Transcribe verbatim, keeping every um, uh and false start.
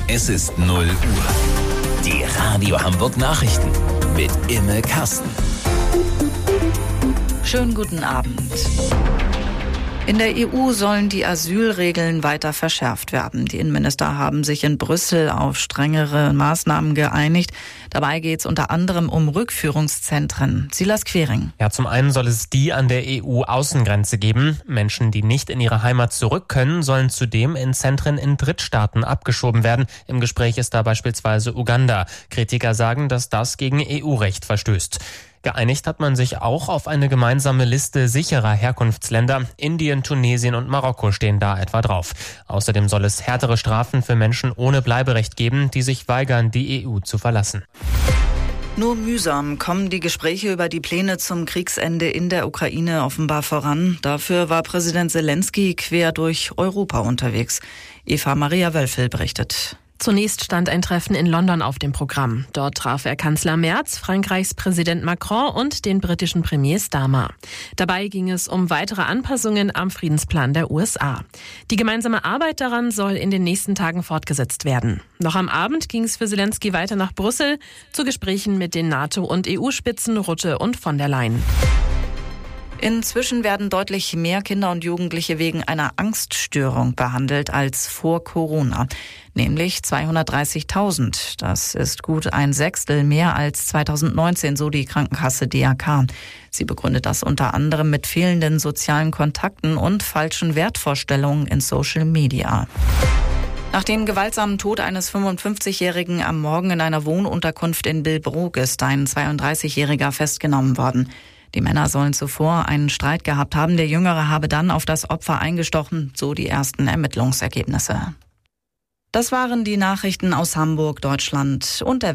Es ist null Uhr. Die Radio Hamburg Nachrichten mit Imme Kasten. Schönen guten Abend. In der E U sollen die Asylregeln weiter verschärft werden. Die Innenminister haben sich in Brüssel auf strengere Maßnahmen geeinigt. Dabei geht es unter anderem um Rückführungszentren. Silas Quering. Ja, zum einen soll es die an der E U-Außengrenze geben. Menschen, die nicht in ihre Heimat zurück können, sollen zudem in Zentren in Drittstaaten abgeschoben werden. Im Gespräch ist da beispielsweise Uganda. Kritiker sagen, dass das gegen E U-Recht verstößt. Geeinigt hat man sich auch auf eine gemeinsame Liste sicherer Herkunftsländer. Indien, Tunesien und Marokko stehen da etwa drauf. Außerdem soll es härtere Strafen für Menschen ohne Bleiberecht geben, die sich weigern, die E U zu verlassen. Nur mühsam kommen die Gespräche über die Pläne zum Kriegsende in der Ukraine offenbar voran. Dafür war Präsident Zelensky quer durch Europa unterwegs. Eva Maria Wölfel berichtet. Zunächst stand ein Treffen in London auf dem Programm. Dort traf er Kanzler Merz, Frankreichs Präsident Macron und den britischen Premier Starmer. Dabei ging es um weitere Anpassungen am Friedensplan der U S A. Die gemeinsame Arbeit daran soll in den nächsten Tagen fortgesetzt werden. Noch am Abend ging es für Zelensky weiter nach Brüssel zu Gesprächen mit den NATO- und E U-Spitzen Rutte und von der Leyen. Inzwischen werden deutlich mehr Kinder und Jugendliche wegen einer Angststörung behandelt als vor Corona, nämlich zweihundertdreißigtausend. Das ist gut ein Sechstel mehr als zweitausendneunzehn, so die Krankenkasse D R K. Sie begründet das unter anderem mit fehlenden sozialen Kontakten und falschen Wertvorstellungen in Social Media. Nach dem gewaltsamen Tod eines fünfundfünfzigjährigen am Morgen in einer Wohnunterkunft in Billbrook ist ein zweiunddreißigjähriger festgenommen worden. Die Männer sollen zuvor einen Streit gehabt haben. Der Jüngere habe dann auf das Opfer eingestochen, so die ersten Ermittlungsergebnisse. Das waren die Nachrichten aus Hamburg, Deutschland und der